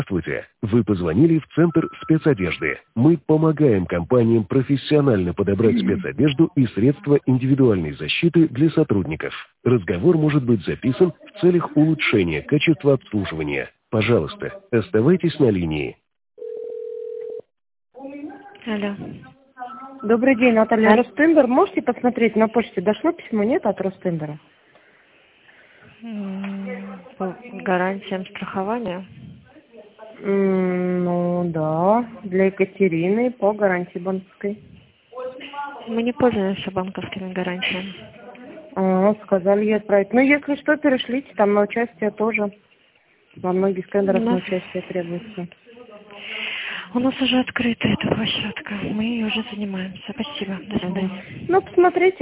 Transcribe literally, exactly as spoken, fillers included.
Здравствуйте. Вы позвонили в Центр спецодежды. Мы помогаем компаниям профессионально подобрать спецодежду и средства индивидуальной защиты для сотрудников. Разговор может быть записан в целях улучшения качества обслуживания. Пожалуйста, оставайтесь на линии. Алло. Добрый день, Наталья А- Ростендер. Можете посмотреть на почте? Дошло письмо? Нет от Ростендера? М, По гарантиям страхования. М, Ну да, для Екатерины по гарантии банковской. Мы не пользуемся банковскими гарантиями. А, сказали ей отправить. Ну, если что, перешлите, там на участие тоже. Во многих тендерах У на нас, участие требуется. у нас уже открыта эта площадка. Мы ее уже занимаемся. Спасибо. До Ага. свидания. Ну, посмотрите.